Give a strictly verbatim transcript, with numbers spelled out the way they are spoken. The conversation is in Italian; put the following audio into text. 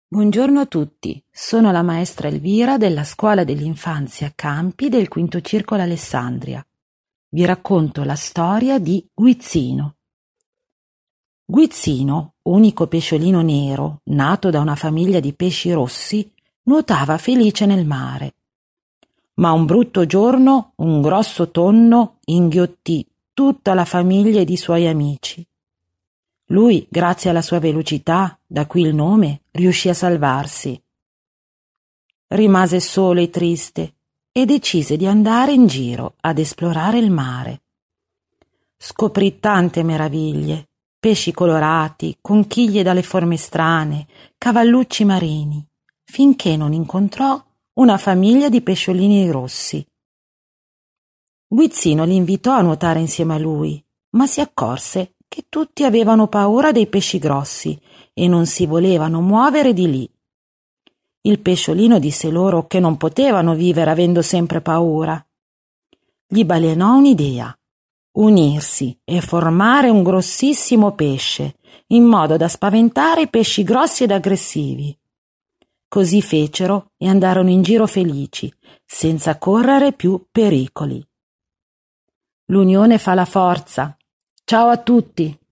Buongiorno a tutti, sono la maestra Elvira della Scuola dell'Infanzia Campi del Quinto Circolo Alessandria. Vi racconto la storia di Guizzino. Guizzino, unico pesciolino nero, nato da una famiglia di pesci rossi, nuotava felice nel mare. Ma un brutto giorno un grosso tonno inghiottì tutta la famiglia ed i suoi amici. Lui, grazie alla sua velocità, da cui il nome, riuscì a salvarsi. Rimase solo e triste e decise di andare in giro ad esplorare il mare. Scoprì tante meraviglie, pesci colorati, conchiglie dalle forme strane, cavallucci marini, finché non incontrò una famiglia di pesciolini rossi. Guizzino li invitò a nuotare insieme a lui, ma si accorse che tutti avevano paura dei pesci grossi e non si volevano muovere di lì. Il pesciolino disse loro che non potevano vivere avendo sempre paura. Gli balenò un'idea: unirsi e formare un grossissimo pesce, in modo da spaventare i pesci grossi ed aggressivi. Così fecero e andarono in giro felici, senza correre più pericoli. L'unione fa la forza. Ciao a tutti!